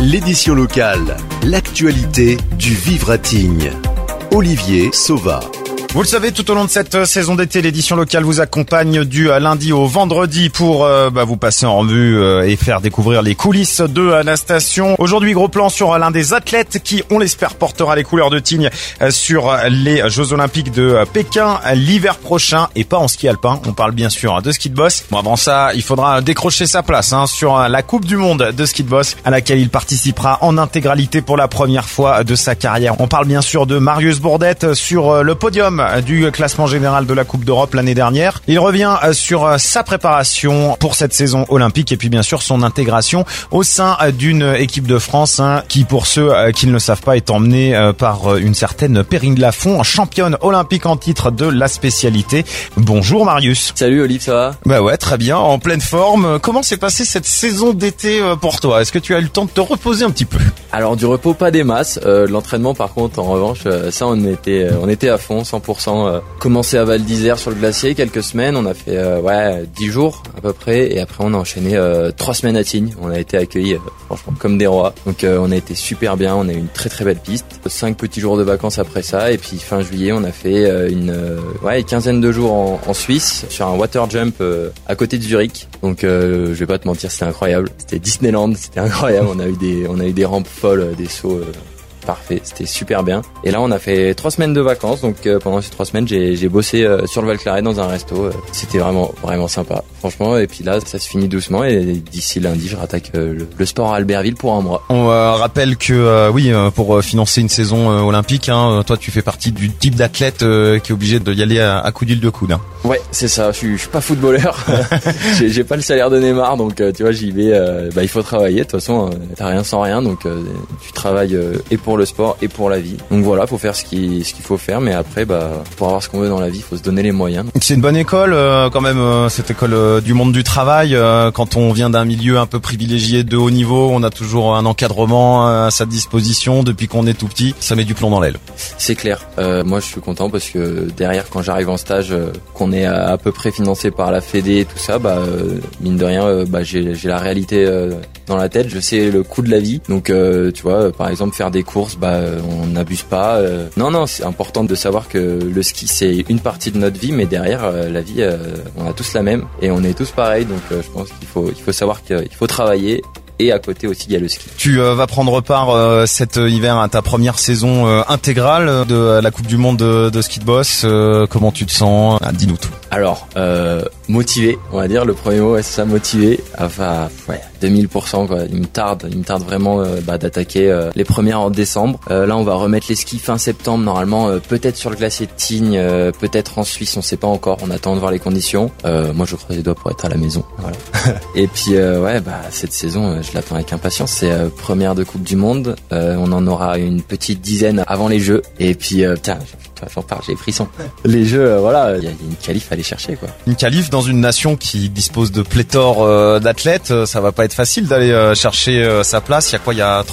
L'édition locale, l'actualité du Vivre-à-Tignes. Olivier Sauva. Vous le savez, tout au long de cette saison d'été, l'édition locale vous accompagne du lundi au vendredi pour vous passer en revue et faire découvrir les coulisses de la station. Aujourd'hui, gros plan sur l'un des athlètes qui, on l'espère, portera les couleurs de Tignes sur les Jeux Olympiques de Pékin l'hiver prochain, et pas en ski alpin. On parle bien sûr de ski de boss. Bon, avant ça, il faudra décrocher sa place sur la Coupe du Monde de ski de boss, à laquelle il participera en intégralité pour la première fois de sa carrière. On parle bien sûr de Marius Bourdette sur le podium du classement général de la Coupe d'Europe l'année dernière. Il revient sur sa préparation pour cette saison olympique et puis bien sûr son intégration au sein d'une équipe de France qui, pour ceux qui ne le savent pas, est emmenée par une certaine Perrine Lafont, championne olympique en titre de la spécialité. Bonjour Marius. Salut Olive, ça va ? Bah ouais, très bien, en pleine forme. Comment s'est passée cette saison d'été pour toi ? Est-ce que tu as eu le temps de te reposer un petit peu ? Alors du repos, pas des masses. L'entraînement par contre, en revanche, ça on était à fond, 100%. Commencé à Val d'Isère sur le glacier, quelques semaines, on a fait 10 jours à peu près, et après on a enchaîné 3 semaines à Tignes. On a été accueillis franchement comme des rois, donc on a été super bien, on a eu une très très belle piste. 5 petits jours de vacances après ça, et puis fin juillet on a fait une quinzaine de jours en Suisse sur un water jump à côté de Zurich. Donc je vais pas te mentir, c'était incroyable, c'était Disneyland, c'était incroyable. On a eu des rampes folles, des sauts parfait, c'était super bien. Et là on a fait 3 semaines de vacances, donc pendant ces 3 semaines j'ai bossé sur le Val-Claret dans un resto. C'était vraiment sympa, franchement. Et puis là ça se finit doucement, et d'ici lundi je rattaque le sport à Albertville pour un mois. On rappelle que pour financer une saison olympique, toi tu fais partie du type d'athlète qui est obligé de y aller à coup d'huile de coude. Ouais, c'est ça, je suis pas footballeur. j'ai pas le salaire de Neymar, donc tu vois, j'y vais, il faut travailler. De toute façon, t'as rien sans rien, donc tu travailles et pour le sport et pour la vie. Donc voilà, faut faire ce qu'il faut faire, mais après pour avoir ce qu'on veut dans la vie, faut se donner les moyens. C'est une bonne école quand même, cette école du monde du travail. Quand on vient d'un milieu un peu privilégié de haut niveau, on a toujours un encadrement à sa disposition depuis qu'on est tout petit. Ça met du plomb dans l'aile. C'est clair. Moi je suis content parce que derrière, quand j'arrive en stage, qu'on est à peu près financé par la Fédé et tout ça, mine de rien, j'ai la réalité dans la tête, je sais le coût de la vie. Donc tu vois, par exemple, faire des courses, on n'abuse pas. Non, c'est important de savoir que le ski c'est une partie de notre vie, mais derrière la vie, on a tous la même et on est tous pareils. Donc je pense qu'il faut savoir qu'il faut travailler. Et à côté aussi, il y a le ski. Tu vas prendre part cet hiver à ta première saison intégrale de la Coupe du Monde de ski de boss. Comment tu te sens ? Dis-nous tout. Alors, motivé, on va dire. Le premier mot, c'est ça, motivé. Enfin, 2000%, quoi. Il me tarde vraiment d'attaquer les premières en décembre. Là, on va remettre les skis fin septembre, normalement, peut-être sur le glacier de Tignes, peut-être en Suisse, on sait pas encore. On attend de voir les conditions. Moi, je croise les doigts pour être à la maison. Voilà. Et puis, cette saison, je l'attends avec impatience. C'est première de Coupe du Monde. On en aura une petite dizaine avant les Jeux. Et puis, j'en parle, j'ai frisson. Les Jeux, il y a une qualif à aller chercher, quoi. Une qualif dans une nation qui dispose de pléthore d'athlètes, ça va pas être facile d'aller chercher sa place. Il y a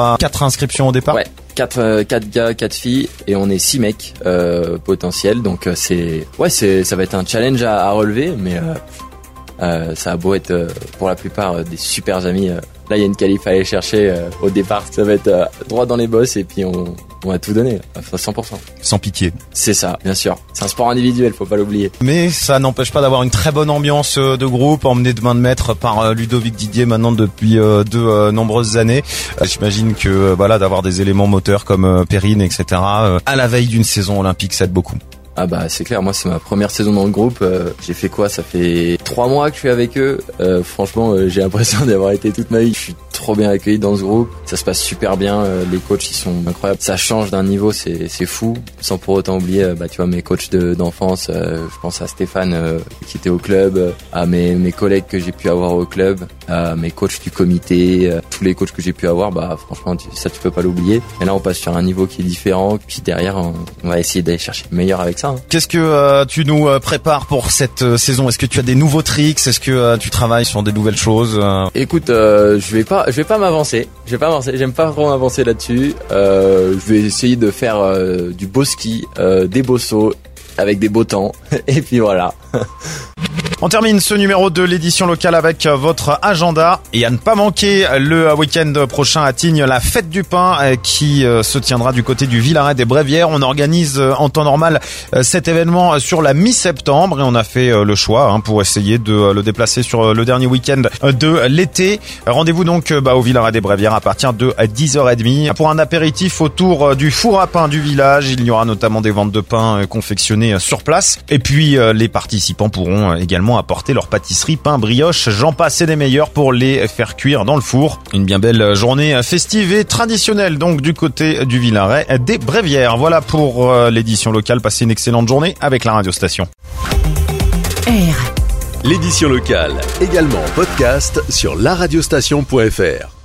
4 inscriptions au départ. Ouais. 4 gars, 4 filles, et on est 6 mecs potentiels. Donc ça va être un challenge à relever, mais ça a beau être pour la plupart des super amis. Là, il y a une qualif à aller chercher au départ. Ça va être droit dans les bosses, et puis on va tout donner, à 100%. Sans pitié. C'est ça, bien sûr. C'est un sport individuel, faut pas l'oublier. Mais ça n'empêche pas d'avoir une très bonne ambiance de groupe, emmenée de main de maître par Ludovic Didier maintenant depuis de nombreuses années. J'imagine que d'avoir des éléments moteurs comme Perrine, etc. À la veille d'une saison olympique, ça aide beaucoup. Ah c'est clair, moi c'est ma première saison dans le groupe. J'ai fait quoi ? Ça fait 3 mois que je suis avec eux. Franchement, j'ai l'impression d'avoir été toute ma vie. Je suis trop bien accueilli dans ce groupe. Ça se passe super bien. Les coachs, ils sont incroyables. Ça change d'un niveau, c'est fou. Sans pour autant oublier, tu vois, mes coachs d'enfance. Je pense à Stéphane qui était au club, à mes collègues que j'ai pu avoir au club, à mes coachs du comité, tous les coachs que j'ai pu avoir. Franchement, ça tu peux pas l'oublier. Et là, on passe sur un niveau qui est différent. Puis derrière, on va essayer d'aller chercher le meilleur avec ça. Qu'est-ce que tu nous prépares pour cette saison ? Est-ce que tu as des nouveaux tricks ? Est-ce que tu travailles sur des nouvelles choses ? Écoute, je vais pas m'avancer. J'aime pas trop m'avancer là-dessus. Je vais essayer de faire du beau ski, des beaux sauts avec des beaux temps. Et puis voilà. On termine ce numéro de l'édition locale avec votre agenda et à ne pas manquer le week-end prochain à Tignes, la fête du pain qui se tiendra du côté du Villaret des Brévières. On organise en temps normal cet événement sur la mi-septembre et on a fait le choix pour essayer de le déplacer sur le dernier week-end de l'été. Rendez-vous donc au Villaret des Brévières à partir de 10h30 pour un apéritif autour du four à pain du village. Il y aura notamment des ventes de pain confectionnées sur place et puis les participants pourront également apporter leur pâtisserie, pain, brioche, j'en passe et des meilleurs pour les faire cuire dans le four. Une bien belle journée festive et traditionnelle donc du côté du Villaret des Brévières. Voilà pour l'édition locale. Passez une excellente journée avec la radiostation. L'édition locale, également en podcast sur laradiostation.fr.